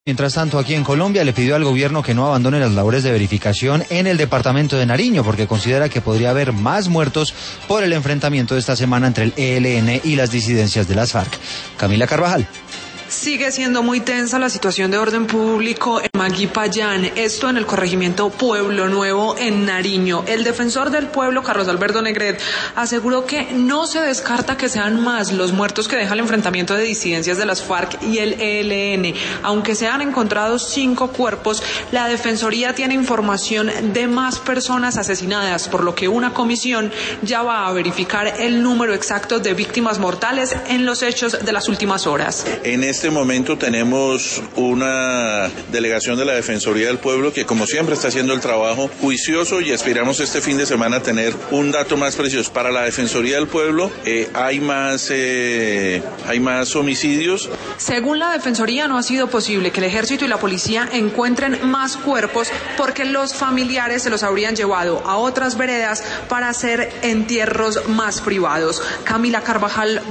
Mientras tanto, aquí en Colombia le pidió al gobierno que no abandone las labores de verificación en el departamento de Nariño, porque considera que podría haber más muertos por el enfrentamiento de esta semana entre el ELN y las disidencias de las FARC. Camila Carvajal. Sigue siendo muy tensa la situación de orden público en Maguipayán, esto en el corregimiento Pueblo Nuevo en Nariño. El defensor del pueblo, Carlos Alberto Negret, aseguró que no se descarta que sean más los muertos que deja el enfrentamiento de disidencias de las FARC y el ELN. Aunque se han encontrado 5 cuerpos, la Defensoría tiene información de más personas asesinadas, por lo que una comisión ya va a verificar el número exacto de víctimas mortales en los hechos de las últimas horas. En este momento tenemos una delegación de la Defensoría del Pueblo que, como siempre, está haciendo el trabajo juicioso y aspiramos este fin de semana tener un dato más preciso. Para la Defensoría del Pueblo hay más homicidios. Según la Defensoría, no ha sido posible que el Ejército y la Policía encuentren más cuerpos porque los familiares se los habrían llevado a otras veredas para hacer entierros más privados. Camila Carvajal.